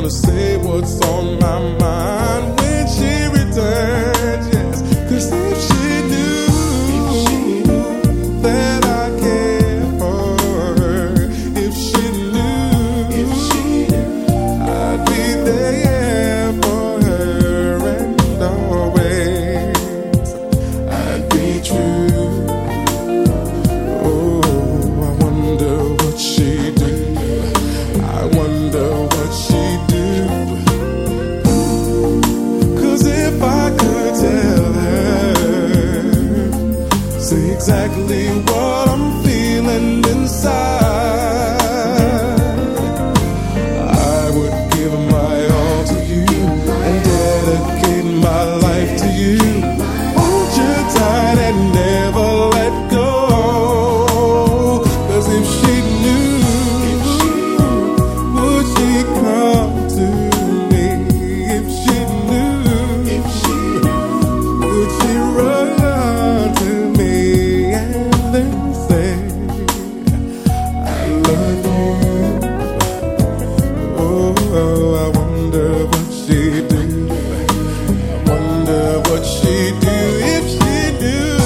gonna say what's on my mind when she returns, yes. 'Cause if she knew that I care for her, if she knew I'd be there for her and always I'd be true. Oh, I wonder what she'd do. I wonder what she'd do. 'Cause if I could tell her, say exactly what I'm feeling inside, I would give my all to you and dedicate my life to you. Hold you tight and never let go. 'Cause if she knew, would she come to me? If she knew, would she run to me and then say, I love you? Oh, I wonder what she'd do. I wonder what she'd do if she knew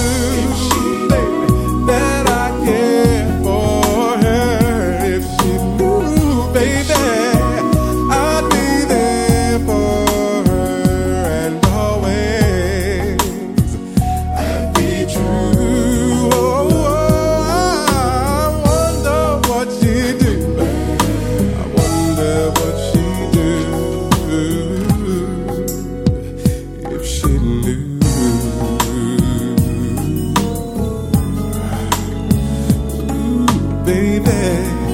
that I care for her. If she knew, baby, I'd be there for her and always I'd be true. Oh, I wonder what she'd do. I wonder what she'd do if she knew. Ooh, baby.